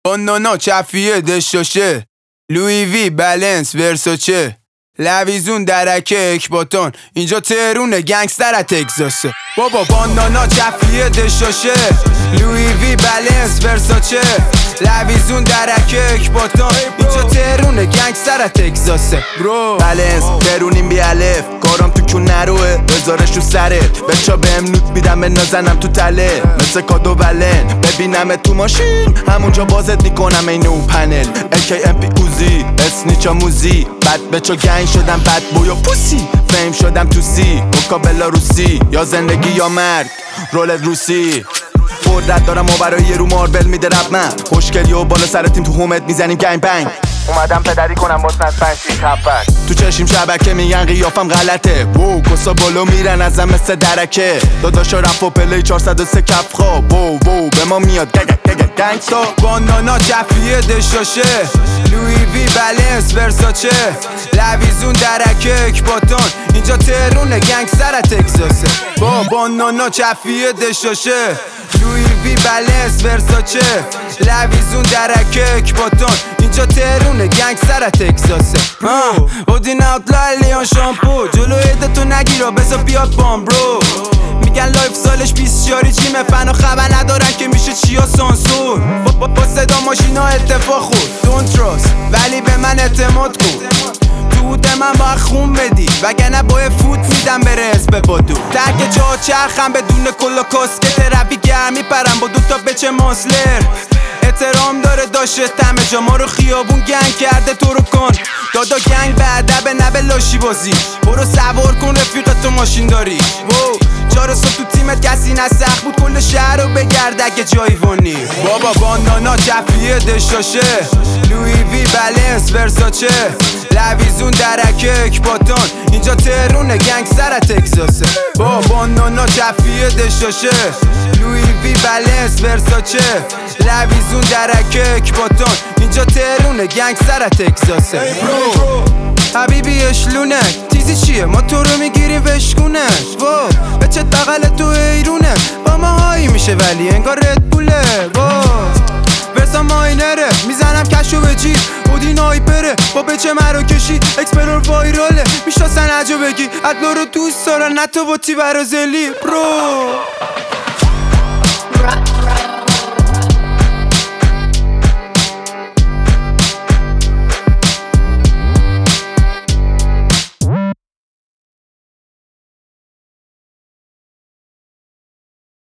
بانانا کفیه دشاشه، لوی وی بلنس ورساچه، لویزون درکه اکباتان، اینجا تهرونه گنگستر تگزاسه. بابا بانانا کفیه دشاشه، لوی وی بلنس ورساچه، لویزون درکه اکباتان، اینجا تهرونه گنگستر تگزاسه. برو بلنس تهرونیم بی الف، کارم تو کون نروه بذارش رو سرت، بچا بهم نوت میدم بنازنم تو تله مثل کادو ولن، ببینم تو ماشین همونجا بازت میکنم این نو پنل AKMP اوزی اسنیچا موزی، بد بچا گنگ شدم بد بوی و پوسی، فیم شدم تو سی موکا بلاروسی، یا زندگی یا مرگ رولت روسی. قدرت دارم و برای یه رو ماربل میده رب من، خوشگلی و بالا سر تیم تو هومت میزنیم گنگ بنگ، اومدم پدری کنم واسه 5 6 7 تو چشیم شبکه میگن قیافم غلطه، وو کسا بالا میرن ازم مثل درکه، داداشا رپ و پلی 403 کف خواب، وو به ما میاد گنگستا. بانانا کفیه دشاشه، لوی وی بلنس ورساچه، لویزون درکه اکباتان، اینجا تهرونه گنگستر تگزاسه. با بانانا کفیه دشاشه، لوی وی بلنس ورساچه، لویزون درکه اکباتان، اینجا تهرونه گنگستر تگزاسه. اودین اوتلا لیان شامپو، جلو عدتو نگیرا بذار بیاد بام برو، میگن لایف سالش 20 شاری چیمه، فنا خبر ندارن که میشه چیا سانسور، با صدا ماشینا اتفاق خود don't trust، ولی به من اعتماد کن، دود من باید خون بدی وگرنه باید فوت میدم بره اسب بادو، ترک جا چرخم بدون کلا کاسکت، ربی گرمی پرم با دوتا بچه ماسلر، احترام داره داشته همه جا، ما رو خیابون گنگ کرده تو رو کن، دادا گنگ به ادب نه به لاشی بازی، برو سوار کن رفیقتو ماشین داری، چهار صبح تو تیمت کسی نسخ بود کل شهر رو بگرد اگه جایی وانی. بابا بانانا کفیه دشاشه، لوی وی بلنس ورساچه، لویزون درکه اکباتان، اینجا تهرونه گنگستر تگزاسه. با بانانا کفیه دشاشه، لوی وی بلنس ورساچه، لویزون درکه اکباتان، اینجا تهرونه گنگستر تگزاسه. حبیبی اشلونک تیزی چیه ما تو رو میگیریم وشکونک، بچه بغل تو ایرونه با ما هایی میشه ولی انگار ردبوله، ورسا ماینره میزنم کشو به جیب، اودین آیپره با بچه مرا کشید، اکسپلور وایراله میشناسن عجو بگی ادلا رو دوست دارن نه تو با تی برازلی برو.